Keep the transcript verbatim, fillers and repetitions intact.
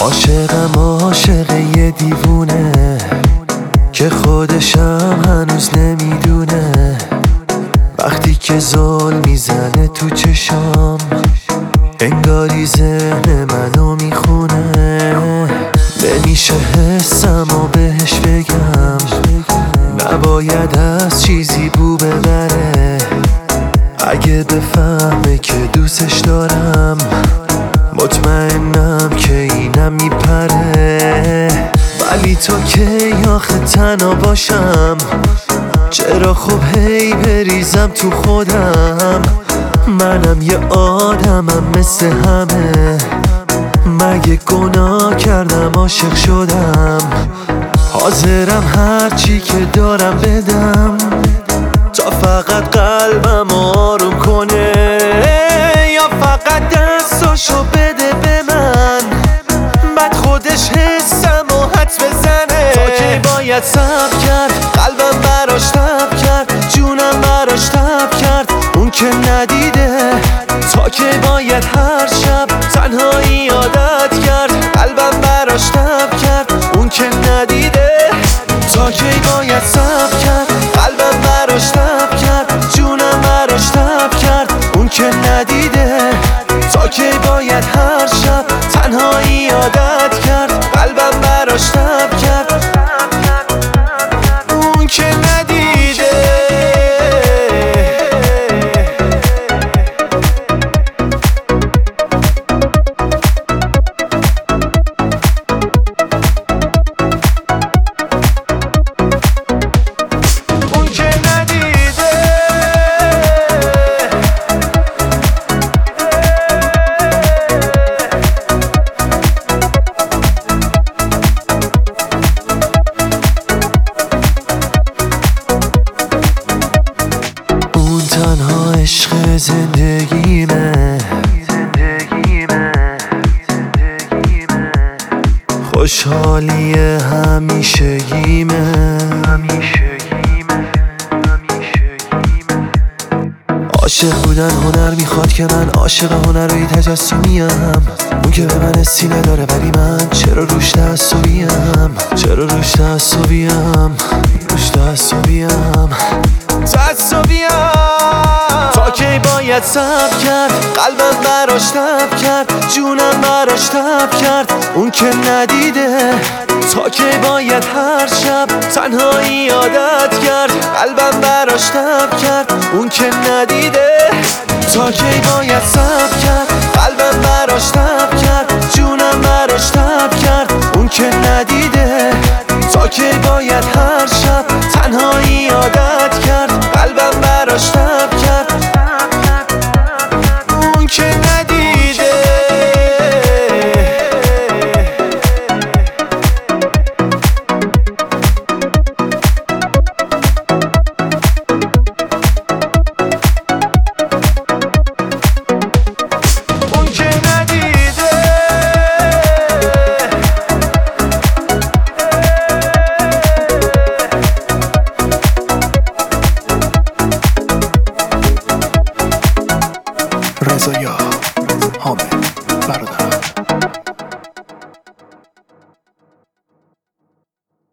عاشقم عاشق یه دیوونه که خودشم هنوز نمیدونه. وقتی که زل میزنه تو چشام انگاری ذهن منو میخونه. نمیشه حسم و بهش بگم، نباید از چیزی بو ببره. اگه بفهمه که دوستش دارم مطمئنم که اینم میپره. ولی تو کی آخه تنها باشم؟ چرا خب هی بریزم تو خودم؟ منم یه آدمم مثل همه، مگه گناه کردم عاشق شدم؟ حاضرم هرچی که دارم بدم تا فقط قلبم آروم کنه، یا فقط دستاشو بده به من بعد خودش حسم و حدس بزنه. تا که باید صبر کرد، قلبم براش تب کرد، جونم براش تب کرد، اون که ندیده. تا که باید هر شب تنهایی عادت کرد، قلبم براش تب کرد، اون که ندیده. تا که باید صبر کرد، قلبم براش تب کرد، جونم براش تب کرد، اون که ندیده. تا که باید هر شب تنهایی عادت کرد، قلبم براش تب کرد، اون که ندیده. تنها عشق زندگیمه، خوشحالی همیشگیمه. عاشق بودن هنر میخواد که من عاشق هنرهای تجسمیم. اون که به من سینه داره ولی من چرا روش تعصبیم؟ چرا روش تعصبیم؟ روش تعصبیم تعصبیم. تا کی باید صبر کرد، قلبم براش تب کرد، جونم براش تب کرد، اون که ندیده. تا کی باید هر شب تنهایی عادت کرد، قلبم براش تب کرد، اون که ندیده. تا کی باید صبر کرد، قلبم براش تب کرد، جونم براش تب کرد، اون که ندیده. تا کی باید هر شب تنهایی عادت کرد، قلبم براش تب کرد، اون که ندیده. اون که ندیده. رضا حامد برادر